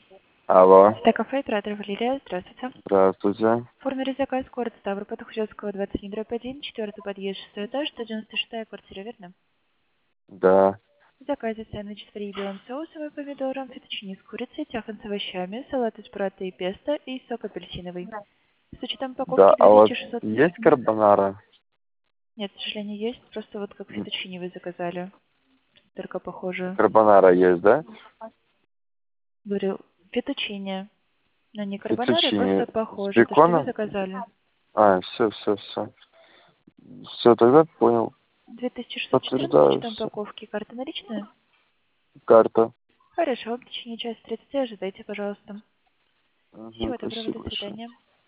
Алло, Стекафе, оператор Валерия, здравствуйте. здравствуйте. Оформили заказ, город Ставрополь, Хужевского, 21/1, 4 подъезд, 6 этаж, 196-я квартира, верно? Да, В заказе сэндвич с фри белым соусом и помидором, фетучини с курицей, тяфан с овощами, салат из бурата и песто и сок апельсиновый. С учетом да, упаковки а у вас 2600... есть карбонара? Нет, к сожалению, есть, просто вот как фетучини вы заказали, только похоже. Карбонара есть, да? Говорю, фетучини, но не карбонара, Фетучини просто с похоже, то, что вы беконом? заказали. А, все. Все, тогда понял. 2614 с Подтверждаю учетом все. упаковки, карта наличная? Карта. Хорошо, в течение часа 30 ожидайте, пожалуйста. Угу, Всего доброго, до спасибо большое. свидания.